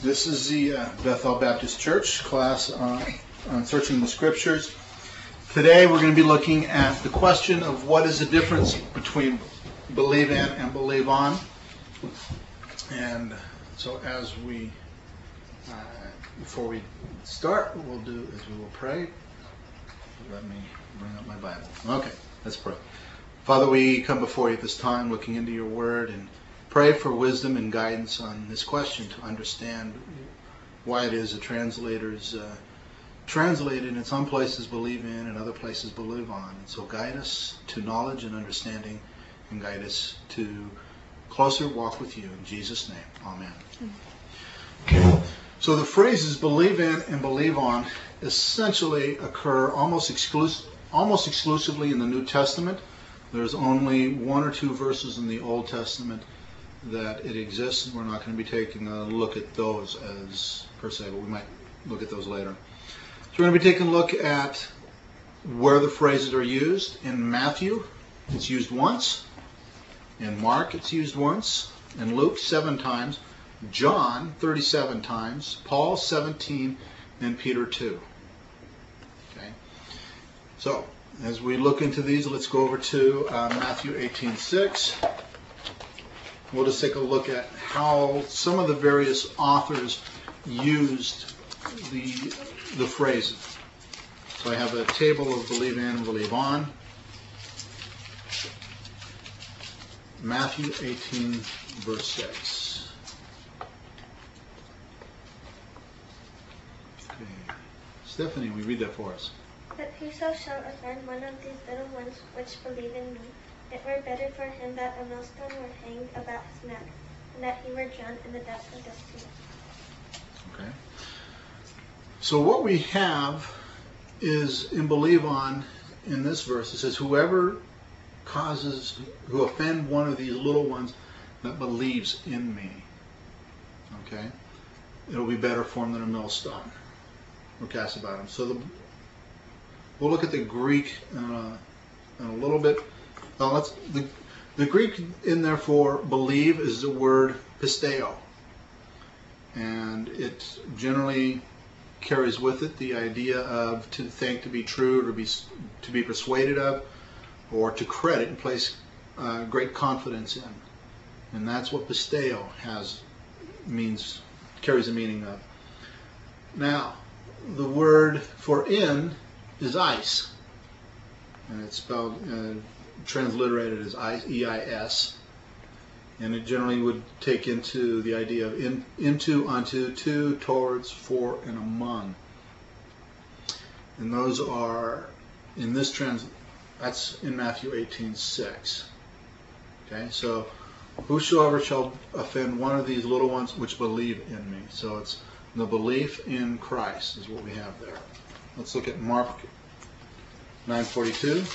This is the Bethel Baptist Church class on Searching the Scriptures. Today we're going to be looking at the question of what is the difference between believe in and believe on. And so before we start, what we'll do is we will pray. Let me bring up my Bible. Okay, let's pray. Father, we come before you at this time looking into your word and pray for wisdom and guidance on this question to understand why it is the translators translate it in some places believe in and other places believe on. And so guide us to knowledge and understanding and guide us to closer walk with you. In Jesus' name, amen. Okay. So the phrases believe in and believe on essentially occur almost exclusively in the New Testament. There's only one or two verses in the Old Testament that it exists, and we're not going to be taking a look at those as per se, but we might look at those later. So we're going to be taking a look at where the phrases are used. In Matthew, it's used once. In Mark, it's used once. In Luke, 7 times. John, 37 times. Paul, 17. And Peter, 2. Okay. So, as we look into these, let's go over to Matthew 18:6. We'll just take a look at how some of the various authors used the phrases. So I have a table of believe in and believe on. Matthew 18, verse 6. Okay. Stephanie, will you read that for us? But whoso shall offend one of these little ones which believe in me, it were better for him that a millstone were hanged about his neck, and that he were drowned in the depths of the sea. Okay. So what we have is in believe on in this verse. It says, who offend one of these little ones that believes in me. Okay. It'll be better for him than a millstone or cast about him. So we'll look at the Greek in a little bit. The Greek in there for believe is the word pisteo, and it generally carries with it the idea of to think to be true, to be persuaded of, or to credit and place great confidence in, and that's what pisteo carries the meaning of. Now, the word for in is ice, and it's spelled transliterated as E-I-S, and it generally would take into the idea of into, unto, to, towards, for, and among. And those are in this that's in Matthew 18:6. Okay, so whosoever shall offend one of these little ones which believe in me. So it's the belief in Christ is what we have there. Let's look at Mark 9:42.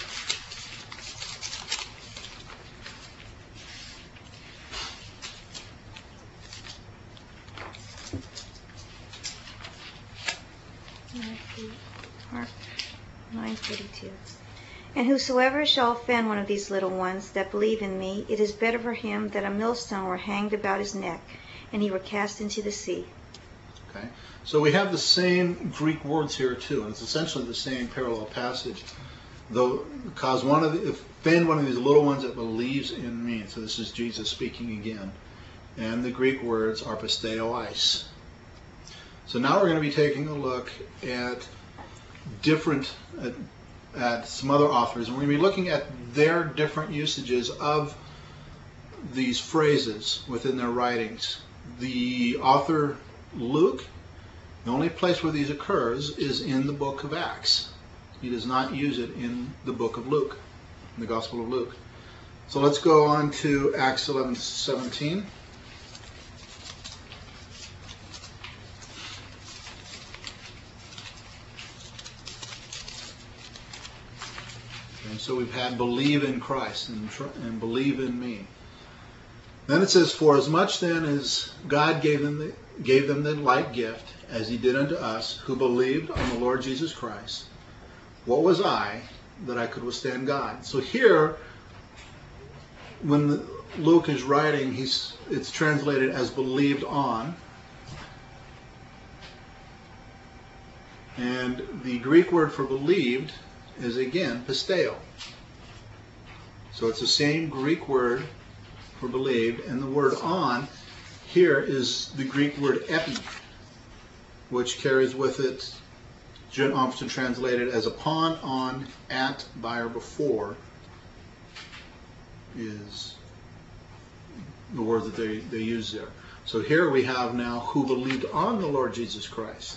Mark 9:42. And whosoever shall offend one of these little ones that believe in me, it is better for him that a millstone were hanged about his neck, and he were cast into the sea. Okay, so we have the same Greek words here too, and it's essentially the same parallel passage. Though, because offend one of these little ones that believes in me. So this is Jesus speaking again, and the Greek words are pisteois. So now we're going to be taking a look at at some other authors, and we're going to be looking at their different usages of these phrases within their writings. The author Luke, the only place where these occurs is in the book of Acts. He does not use it in the book of Luke, in the Gospel of Luke. So let's go on to Acts 11:17. And so we've had believe in Christ and believe in me. Then it says, for as much then as God gave them the like gift as he did unto us, who believed on the Lord Jesus Christ, what was I that I could withstand God? So here, when Luke is writing, it's translated as believed on. And the Greek word for believed is again pisteo. So it's the same Greek word for believed, and the word on here is the Greek word epi, which carries with it, often translated as upon, on, at, by, or before, is the word that they use there. So here we have now who believed on the Lord Jesus Christ.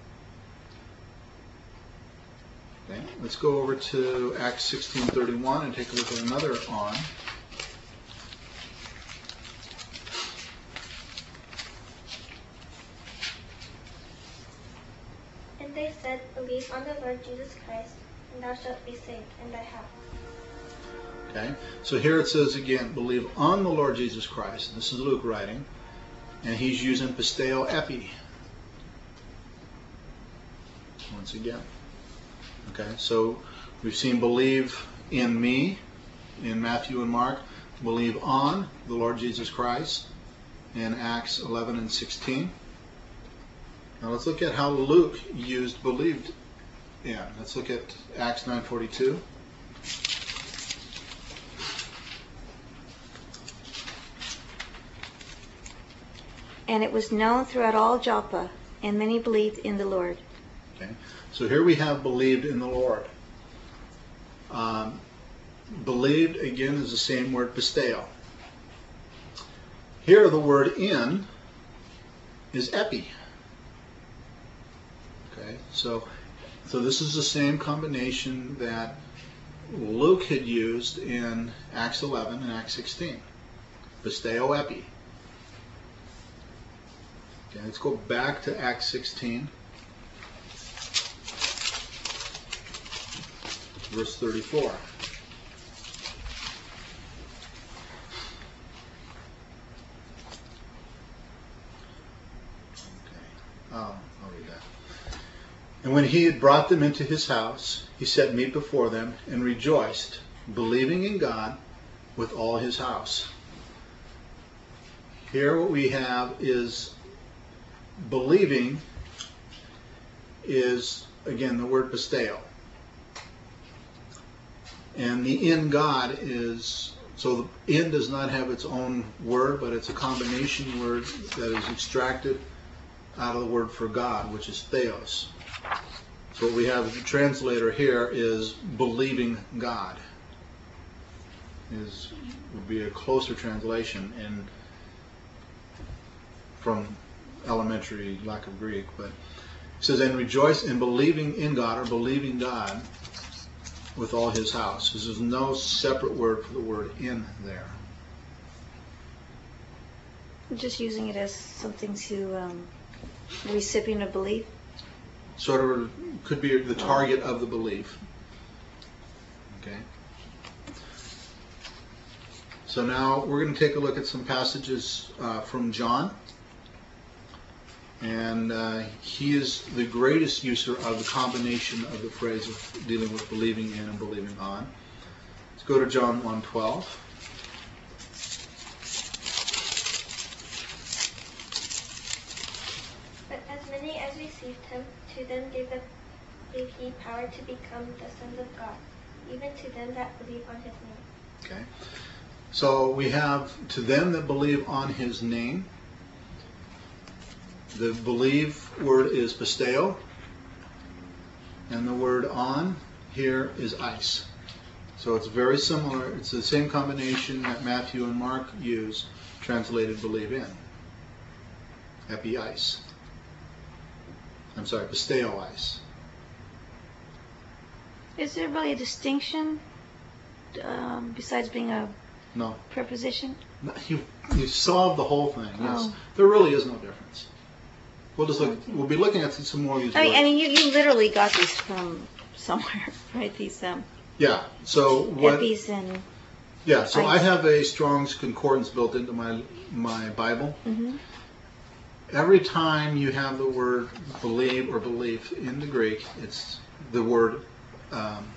Okay, let's go over to Acts 16:31 and take a look at another on. And they said, Believe on the Lord Jesus Christ, and thou shalt be saved, and thy house. Okay, so here it says again, believe on the Lord Jesus Christ. This is Luke writing, and he's using pisteo epi. Once again. Okay, so we've seen believe in me in Matthew and Mark, believe on the Lord Jesus Christ in Acts 11 and 16. Now let's look at how Luke used believed in. Let's look at Acts 9:42. And it was known throughout all Joppa, and many believed in the Lord. Okay, so here we have believed in the Lord. Believed, again, is the same word, pisteo. Here the word in is epi. Okay, so this is the same combination that Luke had used in Acts 11 and Acts 16. Pisteo epi. Okay, let's go back to Acts 16. Verse 34. Okay. I'll read that. And when he had brought them into his house, he set meat before them and rejoiced, believing in God with all his house. Here what we have is believing is, again, the word pisteo. And the in God is, so the in does not have its own word, but it's a combination word that is extracted out of the word for God, which is theos. So what we have as a translator here is believing God. Would be a closer translation from elementary lack of Greek, but it says, and rejoice in believing in God, or believing God with all his house. There's no separate word for the word in there. I'm just using it as something to the recipient of belief. Sort of could be the target of the belief. Okay. So now we're going to take a look at some passages from John. And he is the greatest user of the combination of the phrase of dealing with believing in and believing on. Let's go to John 1:12. But as many as received him, to them gave he power to become the sons of God, even to them that believe on his name. Okay. So we have to them that believe on his name. The believe word is pisteo, and the word on here is ice. So it's very similar. It's the same combination that Matthew and Mark use, translated believe in. Epi ice. I'm sorry, pisteo ice. Is there really a distinction besides being a preposition? No, you solved the whole thing. Yes, Oh. There really is no difference. We'll just look. We'll be looking at some more of these words. I mean, you literally got these from somewhere, right? These Yeah. So what? epis and Yeah. So I ice. have a Strong's Concordance built into my Bible. Mm-hmm. Every time you have the word believe or belief in the Greek, it's the word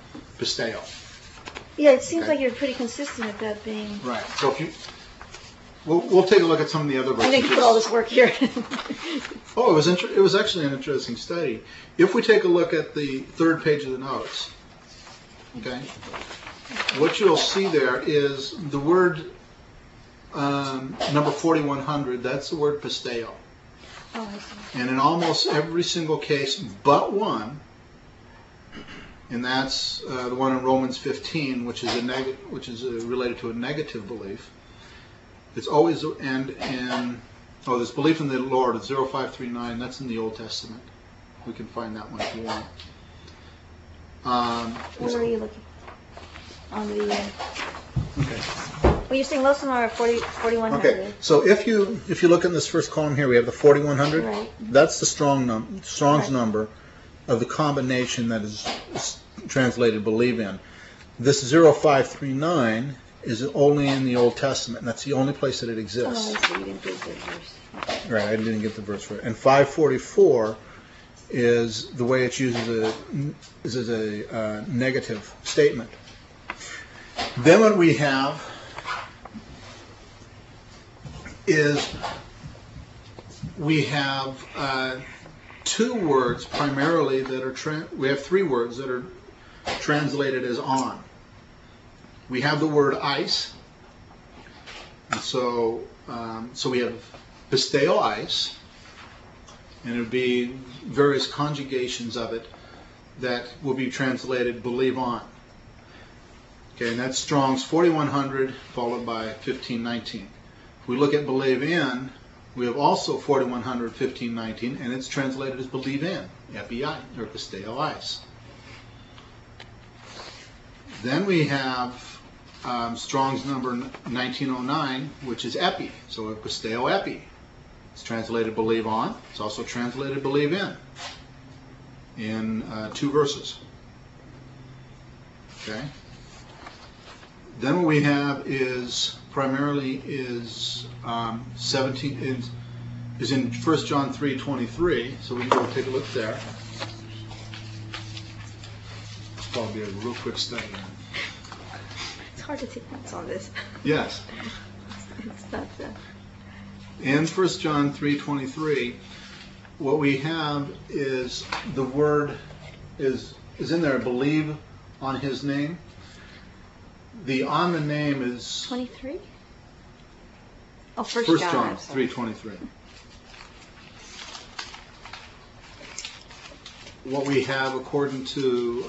pisteo. Yeah, it seems Okay. like you're pretty consistent at that being. Right. So we'll take a look at some of the other I verses. didn't put all this work here. Oh, it was actually an interesting study. If we take a look at the third page of the notes, okay, what you'll see there is the word number 4100. That's the word pisteo. Oh, I see. And in almost every single case but one, and that's the one in Romans 15, which is related to a negative belief. It's always this belief in the Lord is 0539. That's in the Old Testament. We can find that one if you want. Where are you looking? On the. Okay. Well, you're saying most of them are 4100. Okay. So if you look in this first column here, we have the 4100. Right. That's the Strong's Right. number of the combination that is translated believe in. This 0539 is only in the Old Testament, and that's the only place that it Oh, exists. I see. You didn't give the verse. Okay. Right, I didn't get the verse for it. And 544 is the way it's used as a negative statement. Then what we have is we have two words primarily that are we have three words that are translated as on. We have the word ice, and so we have pisteo ice, and it would be various conjugations of it that will be translated believe on. Okay, and that's Strong's 4100 followed by 1519. If we look at believe in, we have also 4100, 1519, and it's translated as believe in, epi-I, or pisteo ice. Then we have Strong's number 1909, which is epi, so pisteo epi. It's translated believe on. It's also translated believe in two verses. Okay. Then what we have is primarily is 17 is in 1 John 3:23. So we can go take a look there. It's probably a real quick study. It's hard to take notes on this. Yes. It's not the. In 1 John 3:23, what we have is the word is in there, believe on his name. The on the name is 23? Oh, 1 1 John. John I'm sorry. 3:23. What we have according to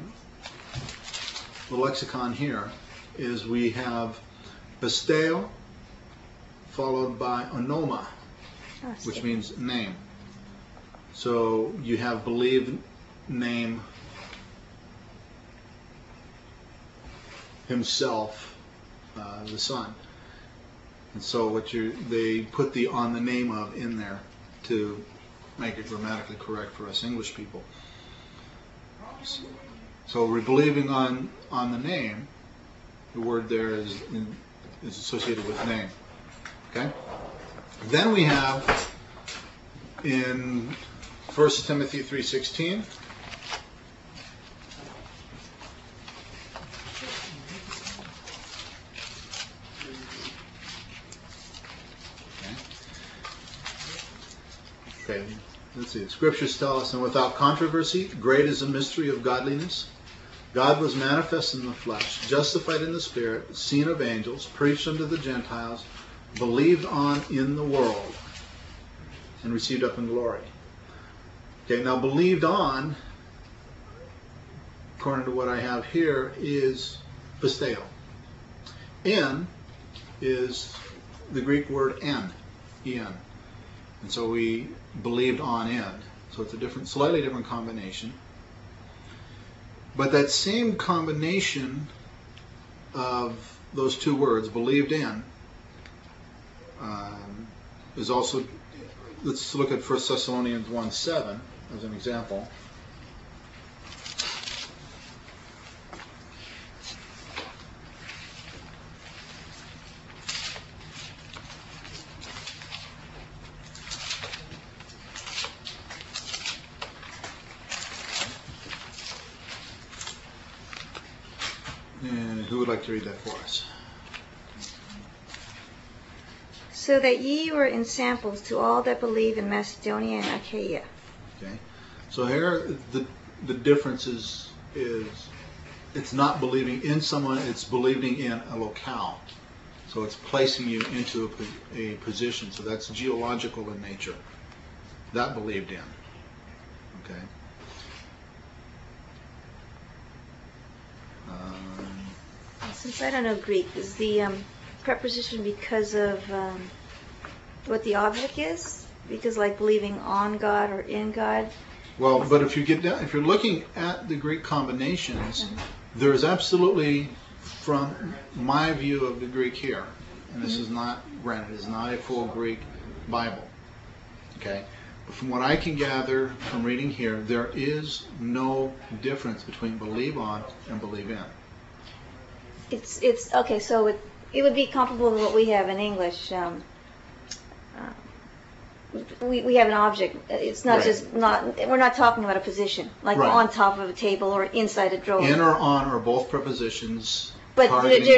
the lexicon here is we have pisteo followed by onoma, Oh, I which see. means name. So you have believe, name, himself, the Son. And so they put the on the name of in there to make it grammatically correct for us English people. So we're believing on the name. The word there is associated with name. Okay? Then we have in 1 Timothy 3:16. Okay, let's see. The scriptures tell us, and without controversy, great is the mystery of godliness. God was manifest in the flesh, justified in the spirit, seen of angels, preached unto the Gentiles, believed on in the world, and received up in glory. Okay, now believed on, according to what I have here, is pisteo. In is the Greek word en, en. And so we believed on in. So it's a slightly different combination. But that same combination of those two words, believed in, is also, let's look at 1 Thessalonians 1:7 as an example. And who would like to read that for us? So that ye were ensamples to all that believe in Macedonia and Achaia. Okay. So here the difference is it's not believing in someone, it's believing in a locale. So it's placing you into a position. So that's geological in nature. That believed in. Okay. Since I don't know Greek, is the preposition because of what the object is? Because like believing on God or in God? Well, but if you're looking at the Greek combinations, there is absolutely, from my view of the Greek here, and this is not, granted, is not a full Greek Bible, okay? But from what I can gather from reading here, there is no difference between believe on and believe in. It's okay. So it would be comparable to what we have in English. We have an object. It's not Right. we're not talking about a position like Right. on top of a table or inside a drawer. In or on are both prepositions. But targeting-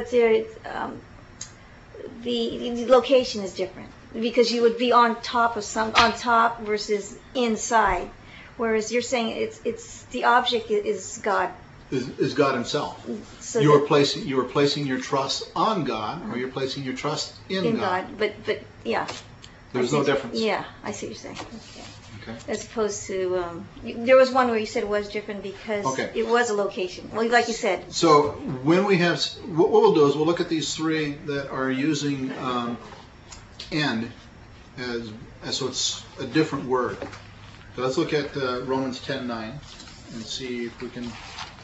the location is different because you would be on top versus inside, whereas you're saying it's the object is God. is God Himself. So You are placing your trust on God, or you're placing your trust in God. But yeah. There's I no see- difference. Yeah, I see what you're saying. Okay. Okay. As opposed to, there was one where you said it was different because Okay. it was a location. Well, like you said. So when we have, what we'll do is we'll look at these three that are using "and" as so it's a different word. So let's look at Romans 10:9 and see if we can.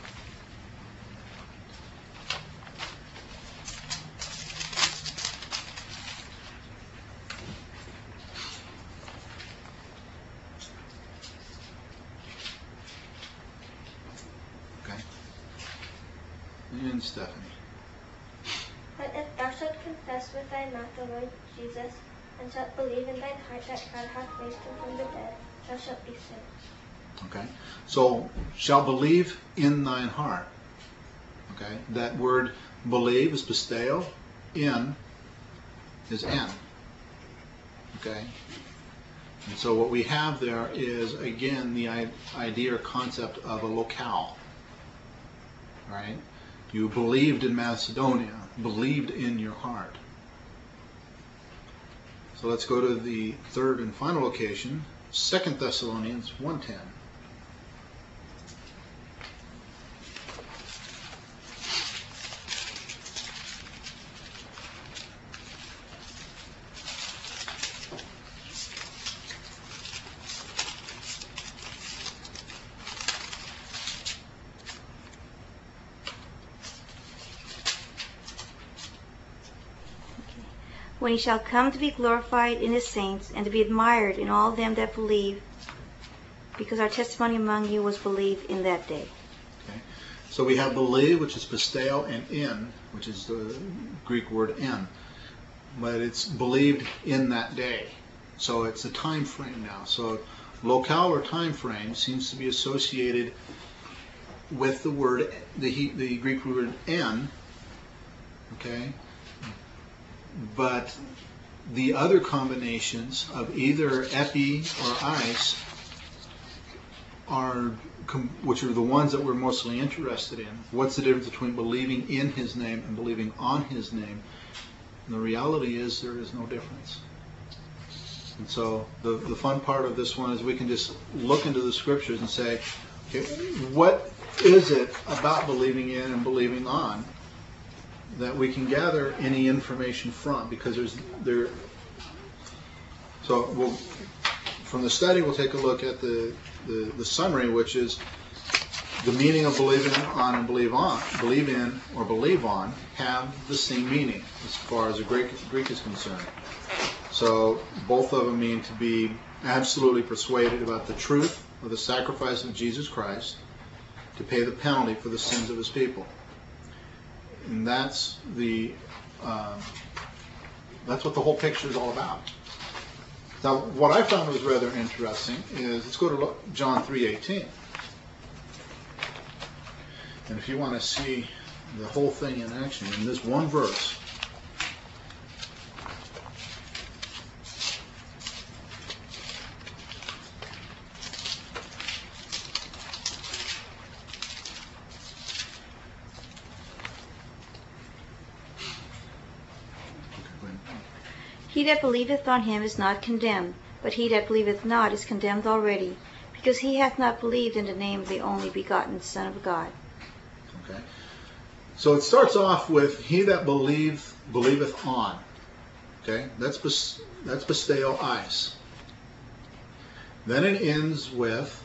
Okay. And Stephanie. But if thou shalt confess with thy mouth the Lord Jesus, and shalt believe in thine heart that God hath raised him from the dead, thou shalt be saved. Okay. So shall believe in thine heart. Okay. That word believe is pisteo, in is en. Okay. And so what we have there is again the idea or concept of a locale. Right? You believed in Macedonia, believed in your heart. So let's go to the third and final location, 2 Thessalonians 1:10. When he shall come to be glorified in his saints and to be admired in all them that believe, because our testimony among you was believed in that day. Okay. So we have believe, which is pisteo, and in, which is the Greek word en. But it's believed in that day. So it's a time frame now. So locale or time frame seems to be associated with the word, the Greek word en. Okay. But the other combinations of either epi or ice are, which are the ones that we're mostly interested in. What's the difference between believing in His name and believing on His name? And the reality is there is no difference. And so the fun part of this one is we can just look into the scriptures and say, okay, what is it about believing in and believing on that we can gather any information from? Because from the study we'll take a look at the summary, which is the meaning of believing on and believe in or believe on have the same meaning as far as the Greek is concerned. So both of them mean to be absolutely persuaded about the truth of the sacrifice of Jesus Christ to pay the penalty for the sins of His people. And that's what the whole picture is all about. Now, what I found was rather interesting is, let's go to John 3:18. And if you want to see the whole thing in action, in this one verse, He that believeth on him is not condemned, but he that believeth not is condemned already, because he hath not believed in the name of the only begotten Son of God. Okay. So it starts off with he that believeth on. Okay, that's pisteo eis. Then it ends with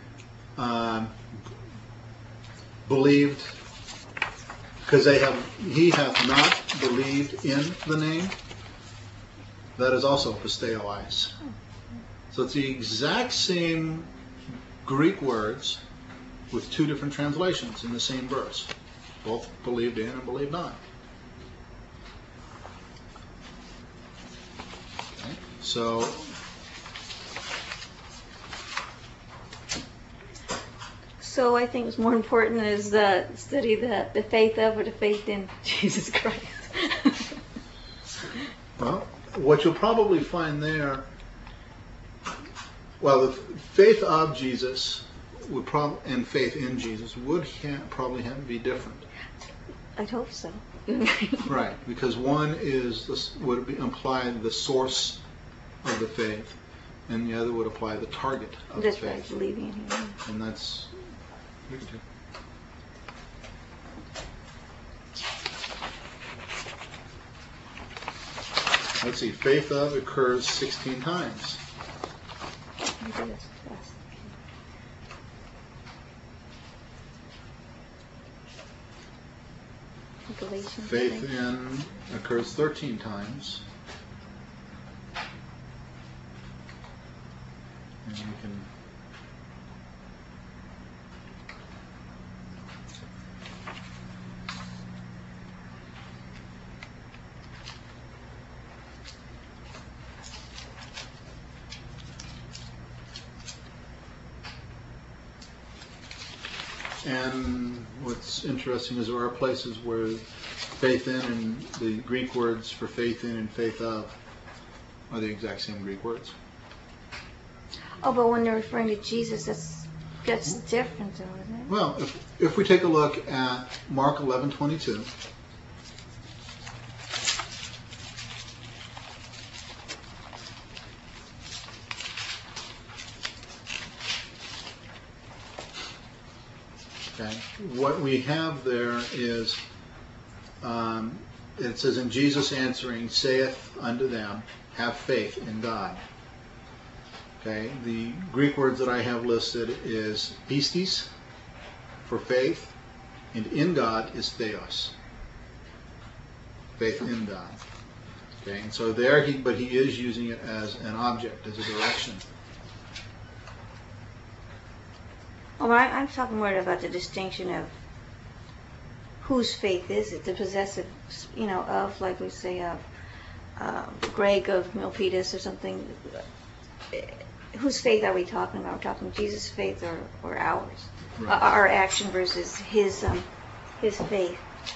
believed, because he hath not believed in the name. That is also pisteo eis. So it's the exact same Greek words with two different translations in the same verse. Both believed in and believed on. Okay. So I think what's more important is study the faith of or the faith in Jesus Christ. well, what you'll probably find there, well, the faith of Jesus would and faith in Jesus would probably have to be different. I'd hope so. Right, because one would imply the source of the faith, and the other would apply the target of the faith. That's right, believing in him. And that's we can do. Let's see, faith of occurs 16 times. Faith in occurs 13 times. And we can And what's interesting is there are places where faith in and the Greek words for faith in and faith of are the exact same Greek words. Oh, but when they're referring to Jesus, that's different, though, isn't it? Well, if we take a look at Mark 11:22. Okay. What we have there is, it says, and Jesus answering saith unto them, have faith in God. Okay. The Greek words that I have listed is pistis for faith, and in God is theos. Faith in God. Okay. And so there he is using it as an object, as a direction. Well, I'm talking more about the distinction of whose faith is it, the possessive, of, like we say, of Greg of Milpitas or something. Whose faith are we talking about? We're talking Jesus' faith or ours? Right. Our action versus his faith.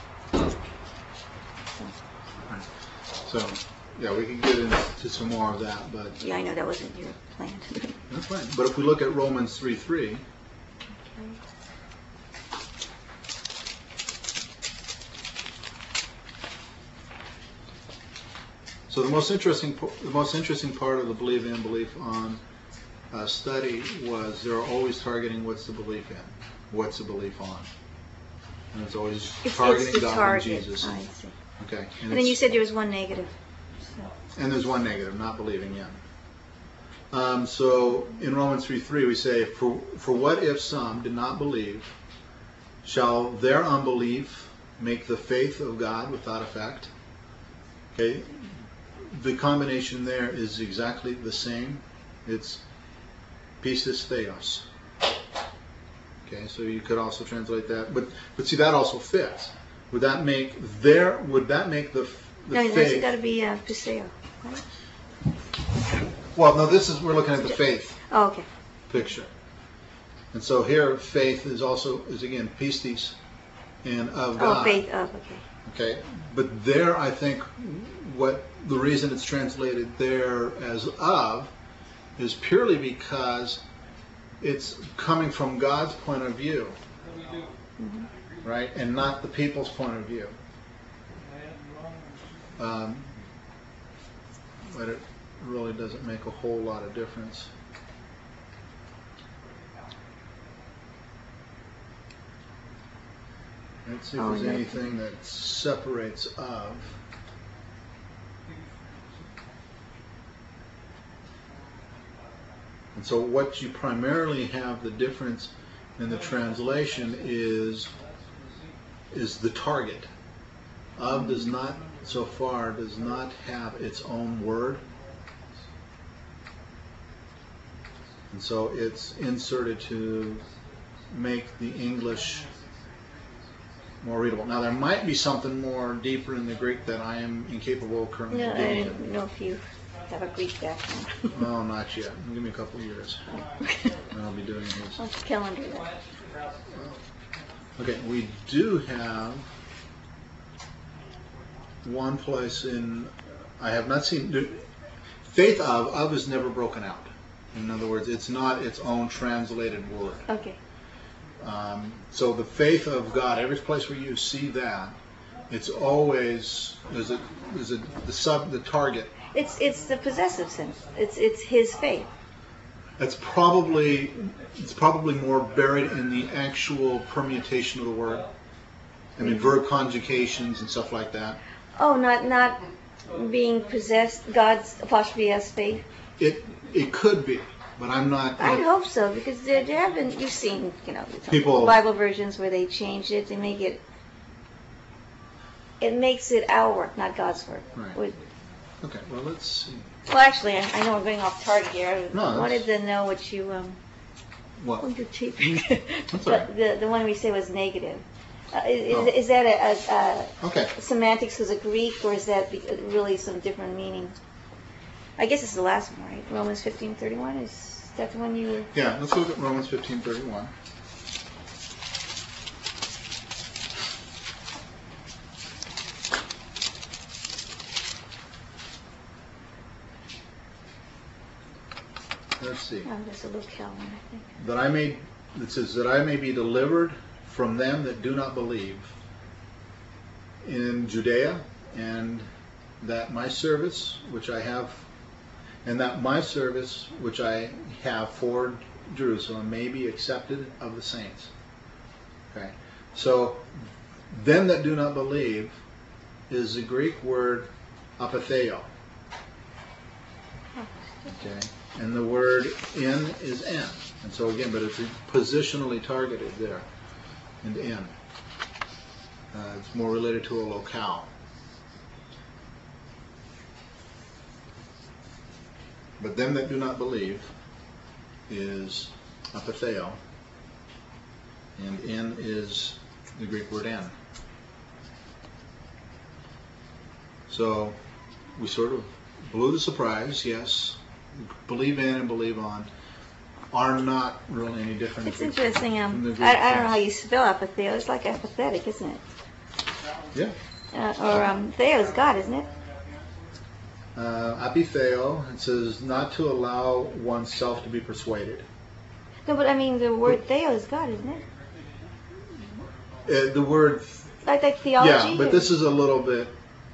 So, yeah, we can get into some more of that, but... Yeah, I know that wasn't your plan. That's fine. But if we look at Romans 3:3... So the most interesting part of the believe in, belief on study was they're always targeting what's the belief in, what's the belief on, and it's always targeting God and Jesus. I see. Okay. And then you said there was one negative. So. And there's one negative, not believing in. So in Romans 3:3 we say, for what if some did not believe? Shall their unbelief make the faith of God without effect? Okay. The combination there is exactly the same. It's pistis theos. Okay, so you could also translate that, but see that also fits. Would that make the no, faith? That's got to be pisteo, right? Well, no, we're looking at the faith. Oh, okay. Picture, and so here faith is again pistis and of God. Oh, faith of, okay. Okay, but there I think the reason it's translated there as of is purely because it's coming from God's point of view, right, and not the people's point of view. but it really doesn't make a whole lot of difference. Let's see if there's anything that separates of. And so what you primarily have the difference in the translation is the target. Of does not, so far, does not have its own word. And so it's inserted to make the English more readable. Now there might be something more deeper in the Greek that I am incapable of currently No, I getting don't know if you have a Greek background. No, not yet. Give me a couple of years. And I'll be doing this. I'll calendar that. Okay, we do have one place in, I have not seen, faith of is never broken out. In other words, it's not its own translated word. Okay. So the faith of God, every place where you see that, it's always the target. It's the possessive sense. It's his faith. It's probably more buried in the actual permutation of the word. I mean, verb conjugations and stuff like that. Oh, not being possessed. God's apostrophe S faith. It could be, but I'm not. I'd hope so, because there have been, you've seen, People- Bible versions where they change it. They make it. It makes it our work, not God's work. Right. Okay. Well, let's see. Well, actually, I know we're going off target here. No, I wanted to know what you. What? Oh, your tape. That's all right. The one we say was negative. Is that a Okay. semantics as a Greek, or is that really some different meaning? I guess it's the last one, right? Romans 15:31. Is that the one you were? Yeah. Let's look at Romans 15:31. Let's see. Oh, there's a locale one, I think. It says that I may be delivered from them that do not believe in Judea, and that my service which I have for Jerusalem may be accepted of the saints. Okay. So them that do not believe is the Greek word apatheo. Okay. And the word in is en. And so again, but it's positionally targeted there. And in. It's more related to a locale. But them that do not believe is apatheo. And in is the Greek word en. So we sort of blew the surprise, yes. Believe in and believe on are not really any different. It's interesting. I from the Greek don't know text. how you spell apatheo. It's like apathetic, isn't it? Yeah. Theo is God, isn't it? Apitheo, it says not to allow oneself to be persuaded. No, but I mean the word Theo is God, isn't it? The word, Like theology. yeah, but this is a little bit.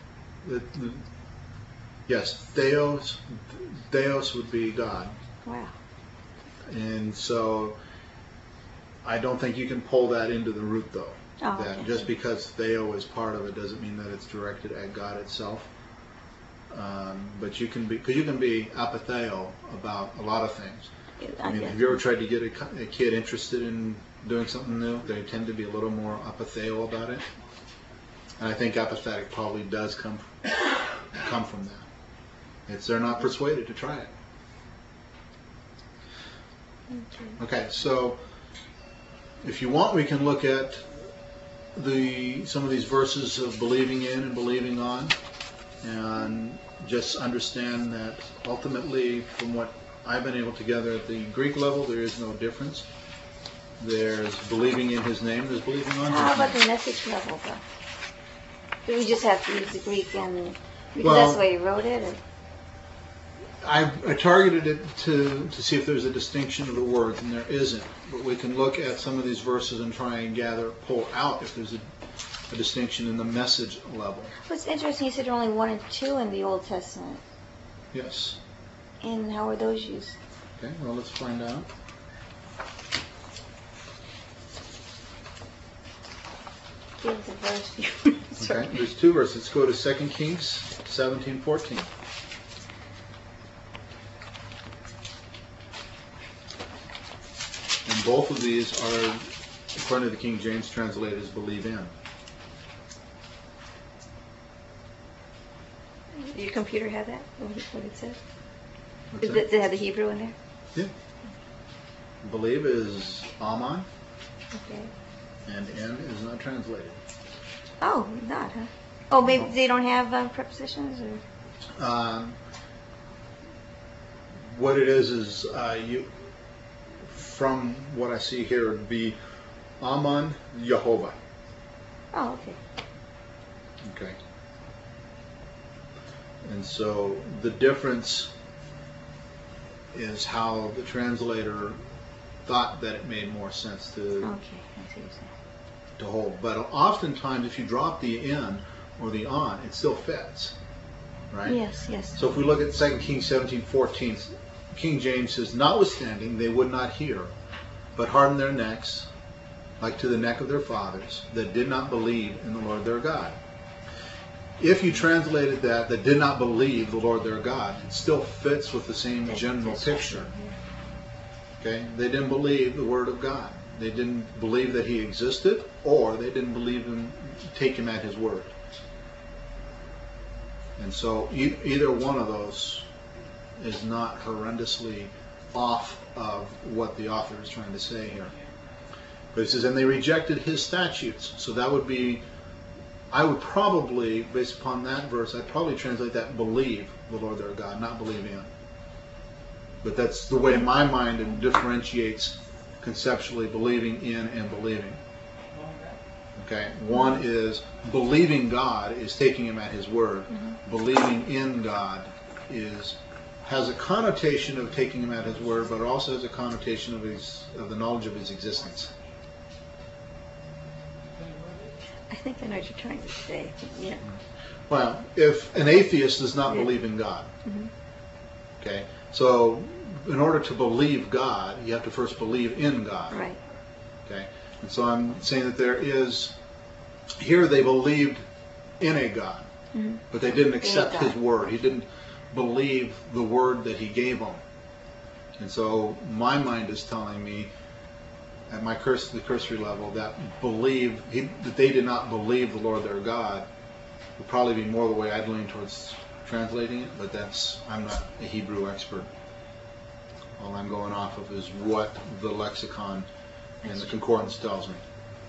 Yes, Theos would be God. Wow. And so I don't think you can pull that into the root, though. Oh, That okay. just because Theo is part of it doesn't mean that it's directed at God itself. But you can be apatheo about a lot of things. I mean, have you ever tried to get a kid interested in doing something new? They tend to be a little more apatheo about it. And I think apathetic probably does come from that. They're not persuaded to try it. Okay, so if you want, we can look at some of these verses of believing in and believing on, and just understand that ultimately, from what I've been able to gather at the Greek level, there is no difference. There's believing in His name. There's believing on His How about name. the message level, though? Do we just have to use the Greek and because Well, that's the way you wrote it? Or? I targeted it to see if there's a distinction of the words, and there isn't. But we can look at some of these verses and try and pull out if there's a distinction in the message level. What's interesting, you said there are only 1 and 2 in the Old Testament. Yes. And how are those used? Okay, well, let's find out. Give us a verse. Okay, there's two verses. Let's go to 2 Kings 17:14. And both of these are, according to the King James translators, believe in. Your computer have that? What it says? What's Does that? it have the Hebrew in there? Yeah. Believe is aman, Okay. and in is not translated. Oh, not, huh? Oh, maybe they don't have prepositions? Or? What it is you, from what I see here, it would be aman Yehovah. Oh, okay. Okay. And so the difference is how the translator thought that it made more sense to Okay, I see what you're saying. to hold. But oftentimes, if you drop the in or the on, it still fits, right? Yes, yes. So if we look at 2 Kings 17:14, King James says, "Notwithstanding, they would not hear, but hardened their necks, like to the neck of their fathers, that did not believe in the Lord their God." If you translated that did not believe the Lord their God, it still fits with the same general picture. Okay? They didn't believe the Word of God. They didn't believe that He existed, or they didn't believe Him, take Him at His word. And so either one of those is not horrendously off of what the author is trying to say here. But it says, and they rejected His statutes. So that would be, I would probably, based upon that verse, I'd probably translate that believe the Lord their God, not believe in. But that's the way my mind differentiates conceptually believing in and believing. Okay, one is believing God is taking Him at His word. Mm-hmm. Believing in God has a connotation of taking Him at His word, but it also has a connotation of the knowledge of His existence. I think I know what you're trying to say. Yeah. Well, if an atheist does not believe in God, mm-hmm. Okay, so in order to believe God, you have to first believe in God. Right. Okay, and so I'm saying that there is, here they believed in a God, mm-hmm. but they didn't accept His word. He didn't believe the word that He gave them. And so my mind is telling me, at the cursory level, that that they did not believe the Lord their God would probably be more the way I'd lean towards translating it, but I'm not a Hebrew expert. All I'm going off of is what the lexicon and the concordance tells me.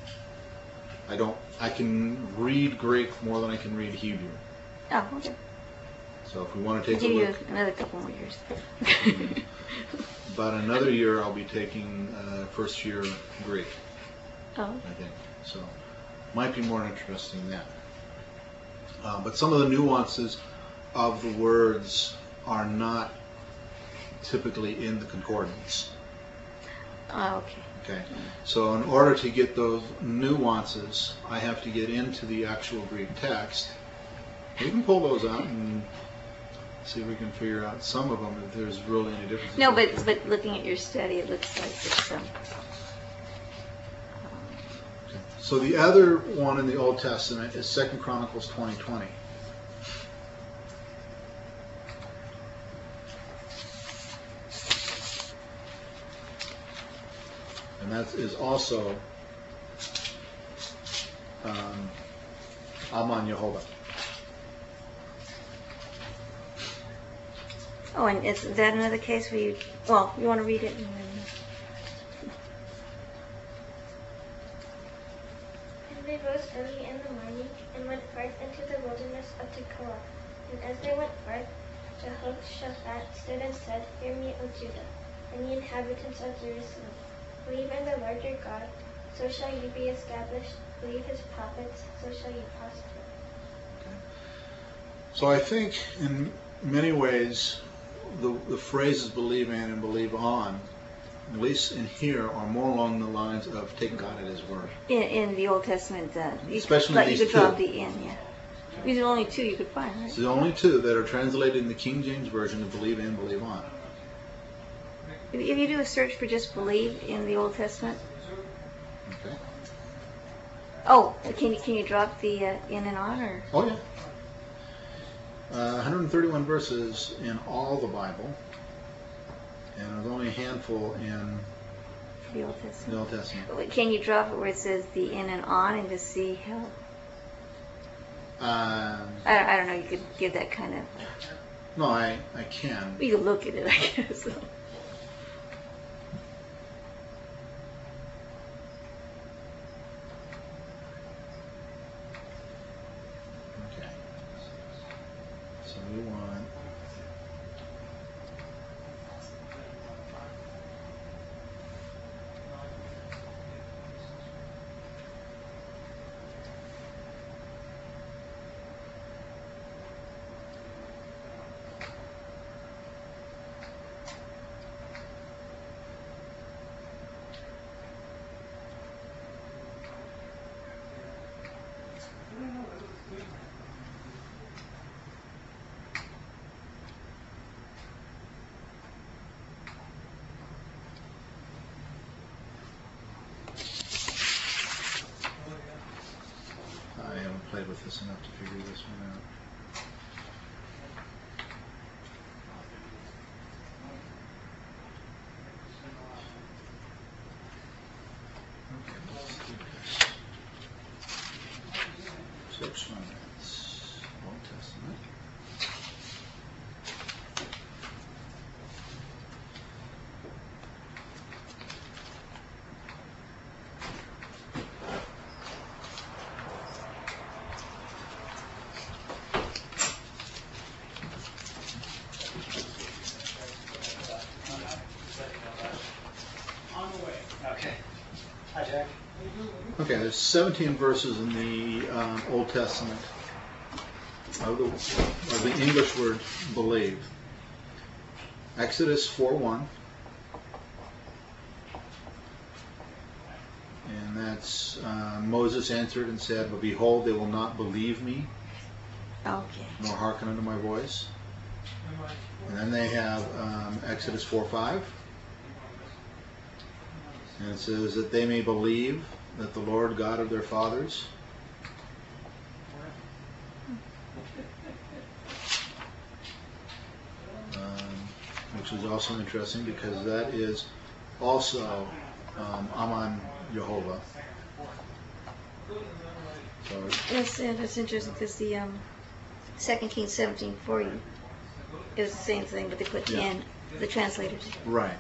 I can read Greek more than I can read Hebrew. Oh, okay. So if we want to take a look. Give you another couple more years. About another year I'll be taking first year Greek. Oh. I think. So might be more interesting than that. But some of the nuances of the words are not typically in the concordance. Oh, okay. Okay. So in order to get those nuances, I have to get into the actual Greek text. We can pull those out and see if we can figure out some of them, if there's really any differences. No, but looking at your study, it looks like it's... Okay. So the other one in the Old Testament is 2 Chronicles 20:20. And that is also Aman Yehovah. Oh, and is that another case where you want to read it? And they rose early in the morning and went forth into the wilderness of Tekoa. And as they went forth, Jehoshaphat stood and said, Hear me, O Judah, and ye inhabitants of Jerusalem. Believe in the Lord your God, so shall you be established. Believe His prophets, so shall you prosper. Okay. So I think in many ways the phrases believe in and believe on, at least in here, are more along the lines of take God at His word. In the Old Testament, especially you could drop the in, yeah. These are only two you could find, right? It's the only two that are translated in the King James Version of believe in, believe on. If you do a search for just believe in the Old Testament. Okay. Oh, can you drop the in and on, or? Oh yeah. 131 verses in all the Bible, and there's only a handful in The Old Testament. the Old Testament. Can you drop it where it says the in and on and just see how? I don't know. You could give that kind of. No, I can. You could look at it, I guess. Okay. So we want. I haven't played with this enough to figure this one out. Okay, let's do this. Search on that's Old Testament. Okay. Hi, Jack. Okay, there's 17 verses in the Old Testament of the English word believe. Exodus 4:1, and that's Moses answered and said, "But behold, they will not believe me, Okay. nor hearken unto my voice." And then they have Exodus 4:5, and it says that they may believe that the Lord God of their fathers which is also interesting because that is also Aman Jehovah. So That's interesting because the 2 Kings 17:40 it was the same thing, but they put Yeah. in the translators. right.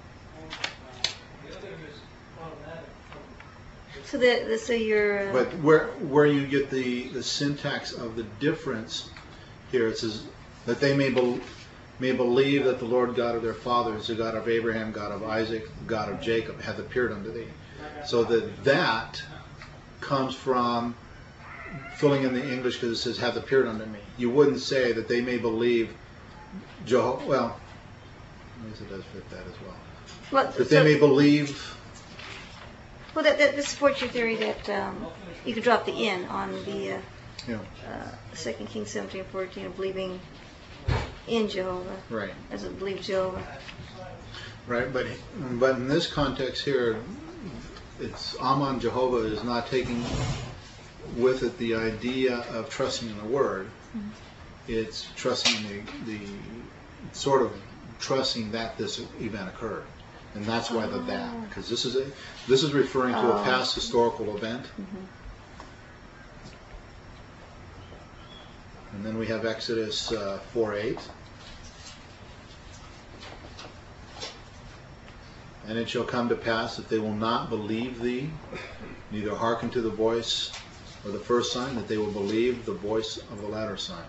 So you're. But where you get the syntax of the difference here, it says that they may believe that the Lord God of their fathers, the God of Abraham, God of Isaac, God of Jacob, hath appeared unto thee. So that comes from filling in the English because it says hath appeared unto me. You wouldn't say that they may believe Jehovah. Well, I guess it does fit that as well. Well, That they may believe. Well, that supports your theory that you could drop the in on the Yeah. 2 Kings 17:14 of believing in Jehovah, Right. as it believe Jehovah. Right, but in this context here, it's Aman Jehovah is not taking with it the idea of trusting in the Word. Mm-hmm. It's trusting the sort of trusting that this event occurred, and that's why the that, because this is referring to a past historical event. Mm-hmm. And then we have Exodus 4:8. And it shall come to pass that they will not believe thee, neither hearken to the voice of the first sign, that they will believe the voice of the latter sign.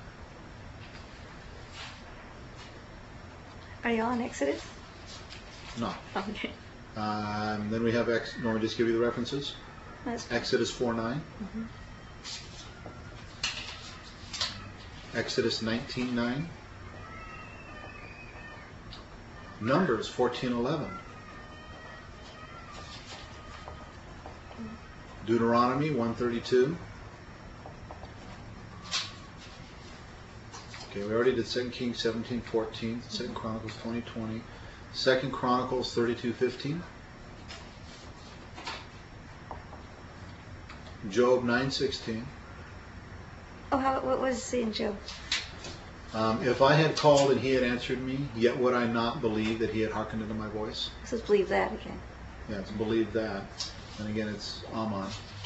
Are you on Exodus? No. Okay. Then we have, let me just give you the references. That's Exodus 4:9. Mhm. Exodus 19:9. Numbers 14:11. Deuteronomy 1:32. Okay, we already did 2 Kings 17:14, 2 Chronicles 20:20, 2 Chronicles 32:15, Job 9:16. Oh, what was in Job? If I had called and he had answered me, yet would I not believe that he had hearkened unto my voice. Let's believe that again. Yeah, it's believe that. And again, it's Ammon.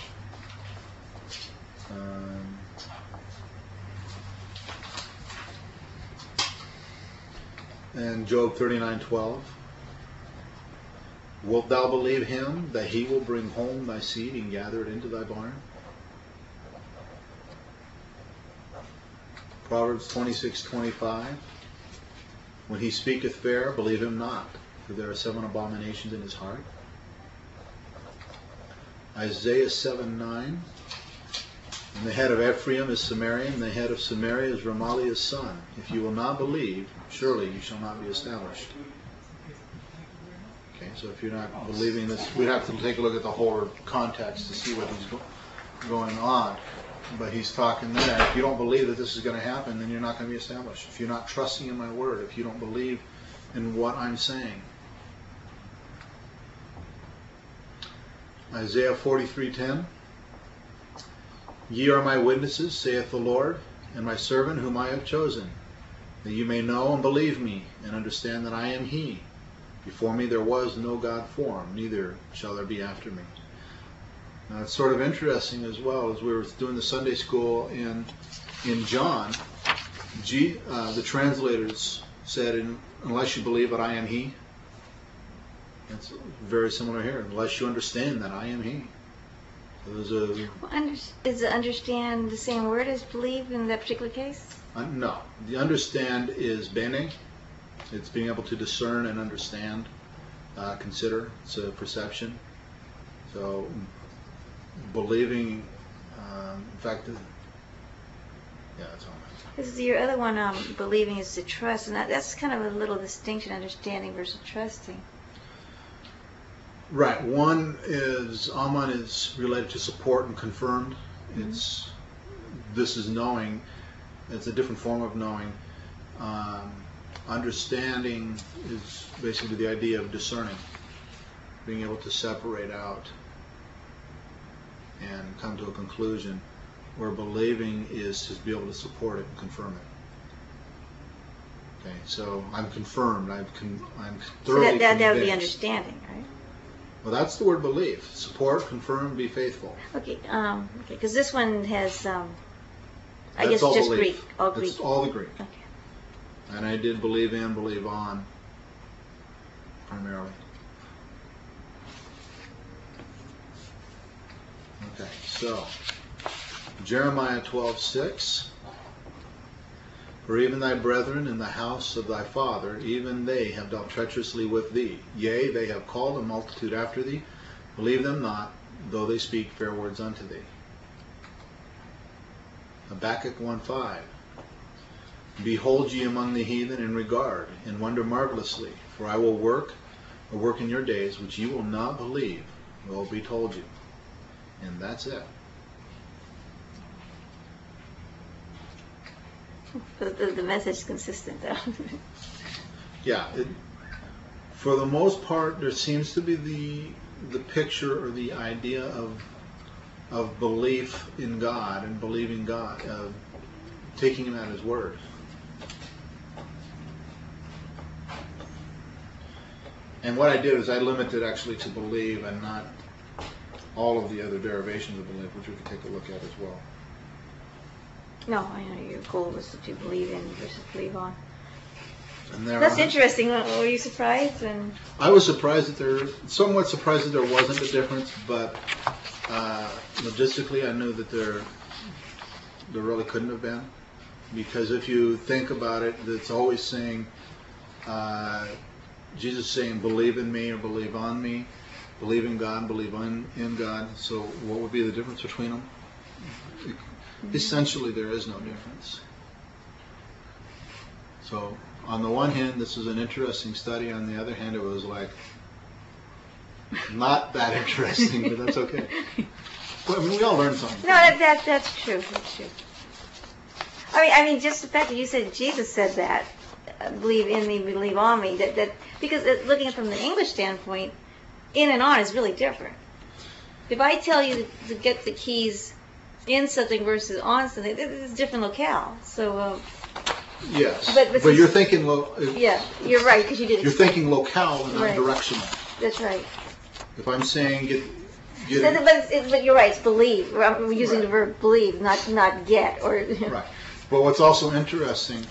And Job 39:12. Wilt thou believe him that he will bring home thy seed and gather it into thy barn? Proverbs 26:25. When he speaketh fair, believe him not, for there are 7 abominations in his heart. Isaiah 7:9. And the head of Ephraim is Samaria, and the head of Samaria is Remaliah's son. If you will not believe, surely you shall not be established. Okay, so if you're not believing this, we'd have to take a look at the whole context to see what he's going on. But he's talking there. If you don't believe that this is going to happen, then you're not going to be established. If you're not trusting in my word, if you don't believe in what I'm saying. Isaiah 43:10. Ye are my witnesses, saith the Lord, and my servant whom I have chosen, that you may know and believe me, and understand that I am he. Before me there was no God formed, neither shall there be after me. Now it's sort of interesting as well, as we were doing the Sunday school in John, the translators said, unless you believe that I am he. It's very similar here, unless you understand that I am he. So Is understand the same word as believe in that particular case? No. The understand is bene. It's being able to discern and understand, consider. It's a perception. So believing, in fact, yeah, that's all. Because your other one, believing, is to trust, and that's kind of a little distinction, understanding versus trusting. Right. One is, Ammon is related to support and confirmed. This is knowing. It's a different form of knowing. Understanding is basically the idea of discerning, being able to separate out and come to a conclusion, where believing is to be able to support it and confirm it. Okay, so I'm confirmed. I'm thoroughly So that would be convinced. understanding, right? Well, that's the word believe. Support, confirm, be faithful. Okay, because this one has, I That's guess, all just belief. Greek, all Greek. That's all the Greek. Okay. And I did believe in, believe on, primarily. Okay, so Jeremiah 12:6. For even thy brethren in the house of thy father, even they have dealt treacherously with thee. Yea, they have called a multitude after thee. Believe them not, though they speak fair words unto thee. Habakkuk 1:5. Behold ye among the heathen in regard, and wonder marvelously. For I will work a work in your days, which ye will not believe, will be told you. And that's it. The message is consistent, though. Yeah. For the most part, there seems to be the picture or the idea of belief in God and believing God, taking Him at His word. And what I did is I limited actually to believe and not all of the other derivations of belief, which we could take a look at as well. No, I know your goal was to believe in versus believe on. And there That's are, interesting. Were you surprised? I was surprised that somewhat surprised that there wasn't a difference, but logistically I knew that there really couldn't have been. Because if you think about it, it's always saying, Jesus saying, believe in me or believe on me, believe in God, believe in God. So what would be the difference between them? Essentially, there is no difference. So on the one hand, this is an interesting study. On the other hand, it was like not that interesting, but that's okay. Well, I mean, we all learn something. No, that's true. That's true. I mean, just the fact that you said Jesus said that, believe in me, believe on me, that because looking at it from the English standpoint, in and on is really different. If I tell you to get the keys in something versus on something, this is different locale. So. Yes, But you're thinking. Yeah, you're right because you did. You're thinking locale and not Right. directional. That's right. If I'm saying get But you're right. It's believe. I'm using the Right. verb believe, not get or. right. But what's also interesting.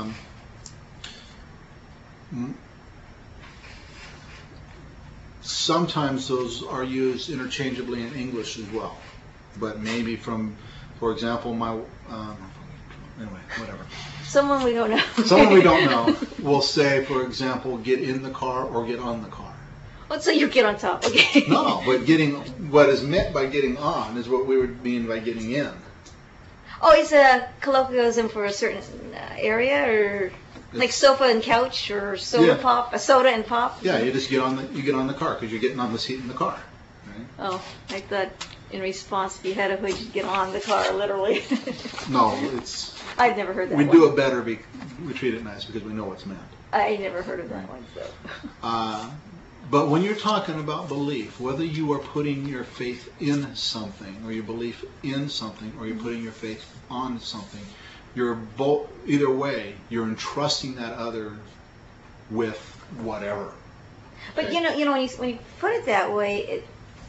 Sometimes those are used interchangeably in English as well, but maybe for example, anyway, whatever. Someone we don't know. Someone we don't know will say, for example, get in the car or get on the car. Oh, so you get on top, okay? No, but what is meant by getting on is what we would mean by getting in. Oh, it's a colloquialism for a certain area, or like sofa and couch, or soda Yeah. pop, a soda and pop. Yeah, you just get on the car because you're getting on the seat in the car. Right? Oh, I thought in response, if you had a hood, you'd get on the car, literally. No, it's I've never heard that we one. do it better. We treat it nice because we know what's meant. I never heard of that Right. one, so. But when you're talking about belief, whether you are putting your faith in something, or your belief in something, or you're putting your faith on something, you're both. Either way, you're entrusting that other with whatever. But Okay? you know, when you put it that way,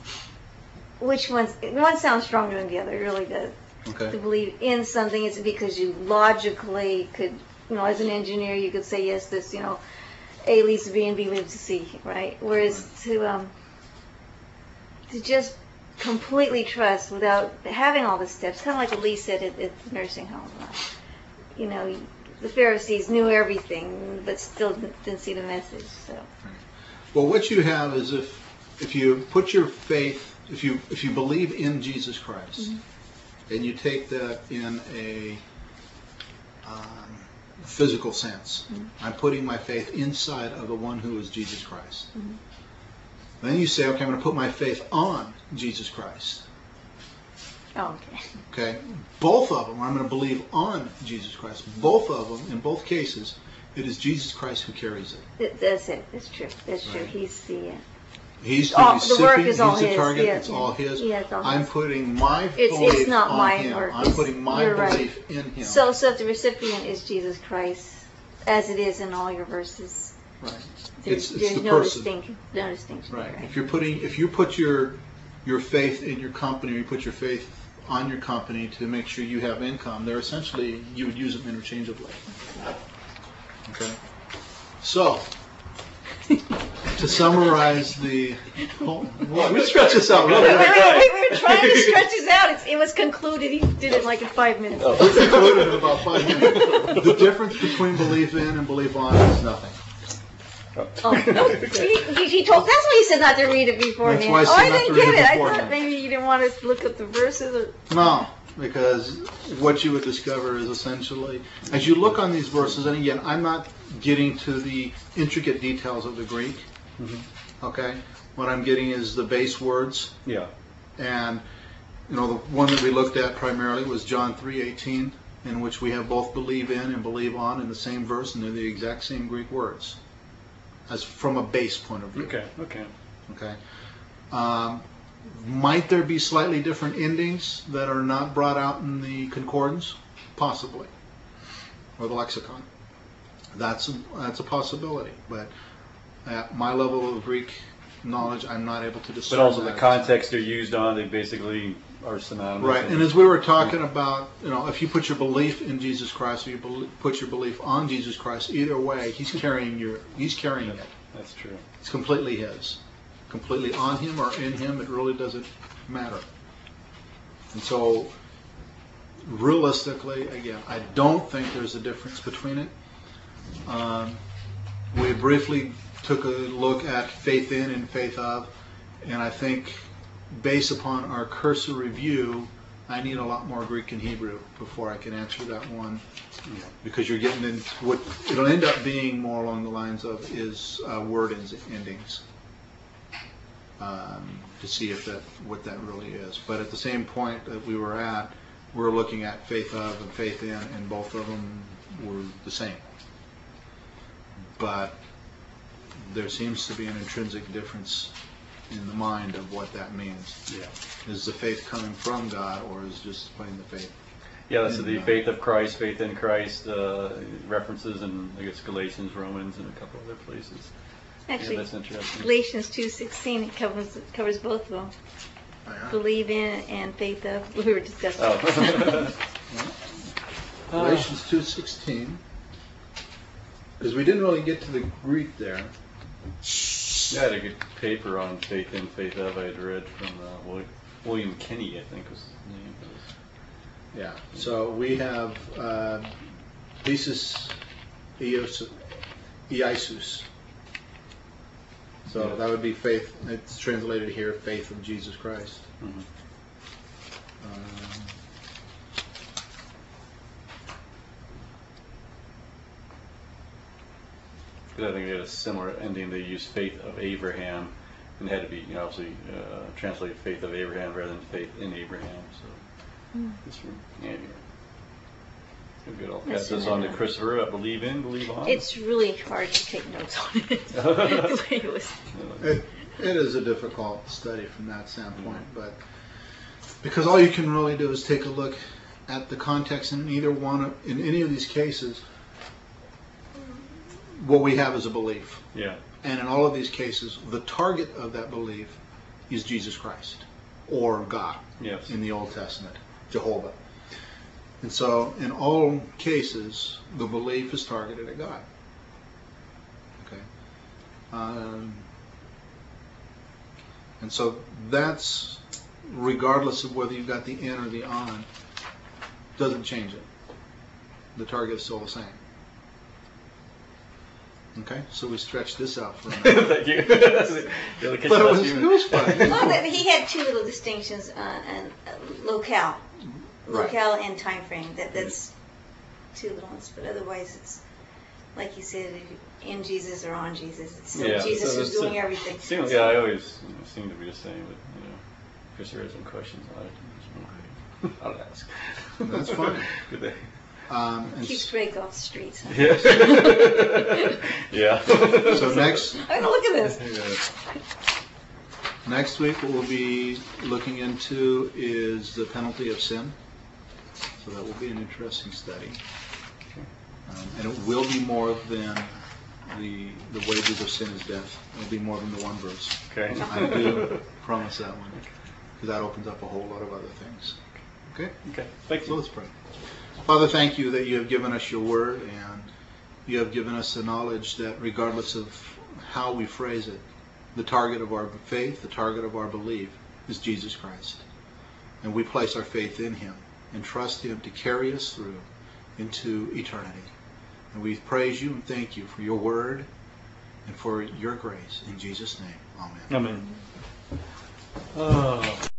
one sounds stronger than the other. It really does. Okay. To believe in something is because you logically could, as an engineer, you could say yes, this, A leads to B and B leads to C, right? Whereas to just completely trust without having all the steps, kind of like what Lee said at the nursing home. The Pharisees knew everything, but still didn't see the message. So. Well, what you have is if you put your faith, if you believe in Jesus Christ, and you take that in a physical sense, I'm putting my faith inside of the one who is Jesus Christ. Then you say, okay, I'm going to put my faith on Jesus Christ. Oh, okay. Okay, both of them, I'm going to believe on Jesus Christ. Both of them, in both cases, it is Jesus Christ who carries it. That's it. That's true. That's true. Right. He's the. He's the the recipient, work is all he's the his, target, yeah, it's yeah. all his. Yeah, it's all I'm his. putting my It's belief not on my him. work. I'm putting my You're right. belief in him. So if the recipient is Jesus Christ, as it is in all your verses, right. there's It's the no person. distinction. Right. Right. If you put your faith in your company, or you put your faith on your company to make sure you have income, they're essentially, you would use them interchangeably. Okay. So, to summarize we stretch this out. We were trying to stretch this out. It was concluded. He did it like in 5 minutes. We concluded in about 5 minutes. The difference between belief in and belief on is nothing. Oh, no. He told. That's why he said not to read it beforehand. That's why I said I not didn't to read get it it. I beforehand. thought maybe you didn't want us to look up the verses. Or... No, because what you would discover is essentially, as you look on these verses, and again, I'm not getting to the intricate details of the Greek. Okay, what I'm getting is the base words. Yeah. And the one that we looked at primarily was John 3:18, in which we have both believe in and believe on in the same verse, and they're the exact same Greek words, as from a base point of view. Okay. Might there be slightly different endings that are not brought out in the concordance? Possibly, or the lexicon. That's a possibility, but at my level of Greek knowledge, I'm not able to discern. But also that. the context they're used on, they basically are synonymous. Right, and as we were talking about, if you put your belief in Jesus Christ or you put your belief on Jesus Christ, either way, He's carrying it. That's true. It's completely His, completely on Him or in Him. It really doesn't matter. And so, realistically, again, I don't think there's a difference between it. We briefly took a look at faith in and faith of, and I think based upon our cursory review, I need a lot more Greek and Hebrew before I can answer that one, because you're getting into what it'll end up being more along the lines of is word endings, to see what that really is. But at the same point that we were at, we're looking at faith of and faith in, and both of them were the same. But there seems to be an intrinsic difference in the mind of what that means. Yeah. Is the faith coming from God, or is just plain the faith? Yeah, so the faith of Christ, faith in Christ, references in, I guess, Galatians, Romans, and a couple other places. Actually, yeah, that's interesting. Galatians 2:16 covers both of them. Oh, yeah. Believe in and faith of. We were discussing. Oh. Galatians 2:16. Because we didn't really get to the Greek there. Yeah, I had a good paper on faith in, faith of I had read from William Kenny, I think was his name. Yeah. So we have thesis Iisus. So Yeah. that would be faith. It's translated here, faith of Jesus Christ. Mm-hmm. I think they had a similar ending. They used faith of Abraham, and it had to be, obviously, translated faith of Abraham rather than faith in Abraham. So, this from anyway. So good. I'll pass this on to Christopher. Believe in, believe on. It's really hard to take notes on it. The way it was. It is a difficult study from that standpoint, but because all you can really do is take a look at the context in any of these cases. What we have is a belief. Yeah. And in all of these cases, the target of that belief is Jesus Christ or God. Yes. In the Old Testament, Jehovah. And so in all cases, the belief is targeted at God. Okay. And so that's, regardless of whether you've got the in or the on, doesn't change it. The target is still the same. Okay, so we stretched this out for a minute. Thank you. But it was fun. Well, he had two little distinctions on locale and time frame. That's two little ones, but otherwise it's like you said, in Jesus or on Jesus. It's still Jesus who's doing everything. I always seem to be the same, but Chris, there are some questions on it. I'll ask. That's fine. Good day. And Keeps Greg off the streets. Huh? Yes. Yeah. So next, I'm gonna look at this. next week what we'll be looking into is the penalty of sin. So that will be an interesting study. And it will be more than the wages of sin is death. It will be more than the one verse. Okay. I do promise that one. Because that opens up a whole lot of other things. Okay? Okay. Thank So you. let's pray. Father, thank you that you have given us your word, and you have given us the knowledge that regardless of how we phrase it, the target of our faith, the target of our belief is Jesus Christ. And we place our faith in him and trust him to carry us through into eternity. And we praise you and thank you for your word and for your grace. In Jesus' name, amen. Amen. Oh.